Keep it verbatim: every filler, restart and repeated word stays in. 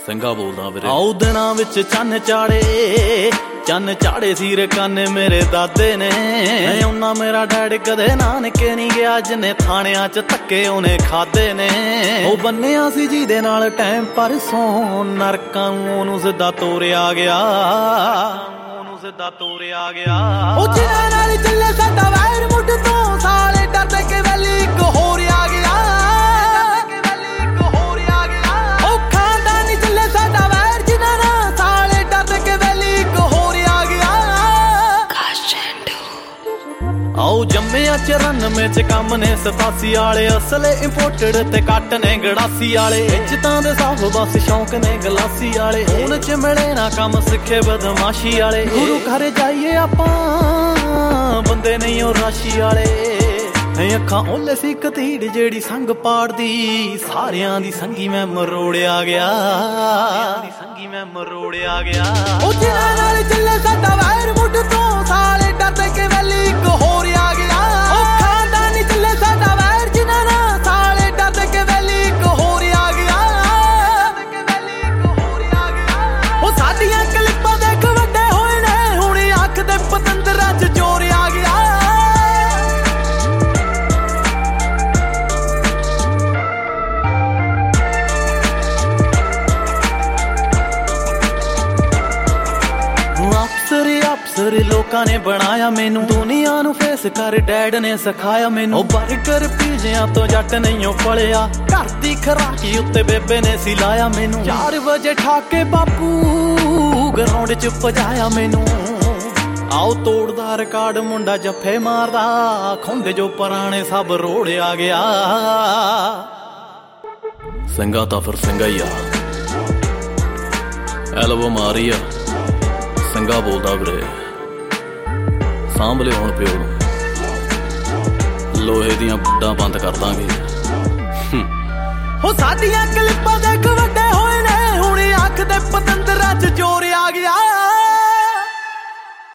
ਸਿੰਘਾ ਬੋਲਦਾ ਵੀਰੇ। ਆਉ ਦਿਨਾਂ ਵਿੱਚ ਚੰਨ ਚਾੜੇ ਚੰਨ ਚਾੜੇ ਸੀਰ ਕੰਨ ਮੇਰੇ ਦਾਦੇ ਨੇ। ਉਹਨਾਂ ਮੇਰਾ ਡੈਡ ਕਦੇ ਨਾਨਕੇ ਨਹੀਂ ਗਿਆ, ਜਿੰਨੇ ਥਾਣਿਆਂ ਚ ਧੱਕੇ ਉਹਨੇ ਖਾਦੇ ਨੇ। ਉਹ ਬੰਨਿਆ ਸੀ ਜਿਹਦੇ ਨਾਲ ਟਾਈਮ ਪਰਸੋਂ, ਨਰਕਾਂ ਨੂੰ ਉਹਨੂੰ ਸਿੱਧਾ ਤੋਰਿਆ ਗਿਆ, ਉਹਨੂੰ ਸਿੱਧਾ ਤੋਰਿਆ ਗਿਆ। ਉਹ ਜਿਨ੍ਹਾਂ ਨਾਲ ਚੱਲੇ ਸਾਡਾ ਵੈਰ ਮੁੱਢ ਤੋਂ, ਸਾਲੇ ਡਰਦੇ ਕਿ ਵੈਲੀ ਇੱਕ ਹੋਰ ਆ ਗਿਆ, ਇੱਕ ਹੋਰ ਆ ਗਿਆ। ਉਹ ਖਾਂਦਾ ਨਹੀਂ ਚੱਲੇ ਸਾਡਾ ਵੈਰ ਜਿਨ੍ਹਾਂ ਨਾਲ, ਸਾਲੇ ਡਰਦੇ ਕਿ ਵੈਲੀ ਇੱਕ ਹੋਰ ਆ ਗਿਆ। ਆਓ ਜੰਮਿਆ ਚੁਰਾਨਵੇਂ ਚ ਕੰਮ ਨੇ ਸਤਾਸੀ ਵਾਲੇ, ਅਸਲੇ ਇੰਪੋਰਟਡ ਤੇ ਕੱਟ ਨੇ ਗੜਾਸੀ ਵਾਲੇ। ਇੱਜ਼ਤਾਂ ਦੇ ਸਾਫ ਬਸ ਸ਼ੌਂਕ ਨੇ ਗਲਾਸੀ ਵਾਲੇ, ਹੁਣ ਚ ਮਿਲੇ ਨਾ ਕੰਮ ਸਿੱਖੇ ਬਦਮਾਸ਼ੀ ਵਾਲੇ। ਗੁਰੂ ਘਰ ਜਾਈਏ ਆਪਾਂ ਬੰਦੇ ਨਹੀਂ ਉਹ ਰਾਸ਼ੀ ਵਾਲੇ। ਅੱਖਾਂ ਓਲੇ ਸੀ ਕਤੀੜ ਜਿਹੜੀ ਸੰਗ ਪਾੜਦੀ, ਸਾਰਿਆਂ ਦੀ ਸੰਗੀ ਮੈਂ ਮਰੋੜਿਆ ਗਿਆ, ਸੰਗੀ ਮੈਂ ਮਰੋੜਿਆ ਗਿਆ। ਉਹ ਜਿਨ੍ਹਾਂ ਨਾਲ ਚੱਲੇ ਸਾਡਾ ਵੈਰ ਮੁੱਢ ਤੋਂ, ਸਾਲੇ ਡਰਦੇ ਕਿ ਵੈਲੀ ਇੱਕ ਹੋਰ ਆ ਗਿਆ। ਉਹ ਖਾਂਦਾ ਨਹੀਂ ਚੱਲੇ ਸਾਡਾ ਵੈਰ ਜਿਨ੍ਹਾਂ ਨਾਲ, ਸਾਲੇ ਡਰਦੇ ਕਿ ਵੈਲੀ ਇੱਕ ਹੋਰ ਆ ਗਿਆ, ਇੱਕ ਹੋਰ ਆ ਗਿਆ। ਉਹ ਸਾਡੀਆਂ ਕਲਿੱਪਾਂ ਦੇਖ ਵੱਡੇ ਹੋਏ ਨੇ, ਹੁਣ ਅੱਖ ਦੇ ਪਤੰਦਰਾਂ ਚ ਚੋਰ ਆ ਗਿਆ। ਅਫਸਰ ਲੋਕਾਂ ਨੇ ਬਣਾਇਆ ਮੈਨੂੰ, ਦੁਨੀਆ ਨੂੰ ਫੇਸ ਕਰ ਡੈਡ ਨੇ ਸਿਖਾਇਆ ਮੈਨੂੰ। ਉਹ ਬਰਗਰ ਪੀਜ਼ਿਆਂ ਤੋਂ ਜੱਟ ਨਹੀਂ ਉਹ ਪਲਿਆ, ਘਰ ਦੀ ਖਰਾਕੀ ਉੱਤੇ ਬੇਬੇ ਨੇ ਸੀ ਲਾਇਆ ਮੈਨੂੰ। ਚਾਰ ਵਜੇ ਠਾਕੇ ਬਾਪੂ ਗਰਾਊਂਡ ਚ ਭਜਾਇਆ ਮੈਨੂੰ। ਆਓ ਤੋੜਦਾ ਰਿਕਾਰਡ ਮੁੰਡਾ ਜੱਫੇ ਮਾਰਦਾ, ਖੁੰਡੇ ਜੋ ਪੁਰਾਣੇ ਸਭ ਰੋੜਿਆ ਗਿਆ। ਸਿੰਘਾ ਤਾਂ ਫਿਰ ਸਿੰਘਾ ਹੀ ਆ, ਐਲਬਮ ਆ ਰਹੀ ਆ, ਸਿੰਘਾ ਬੋਲਦਾ ਵੀਰੇ। ਸਾਂਭ ਲਿਓ ਹੁਣ ਪਿਓ ਨੂੰ, ਲੋਹੇ ਦੀਆਂ ਬੁੱਢਾਂ ਬੰਦ ਕਰ ਦਾਂਗੇ। ਹੋ ਸਾਡੀਆਂ ਕਲਿੱਪਾਂ ਦੇਖ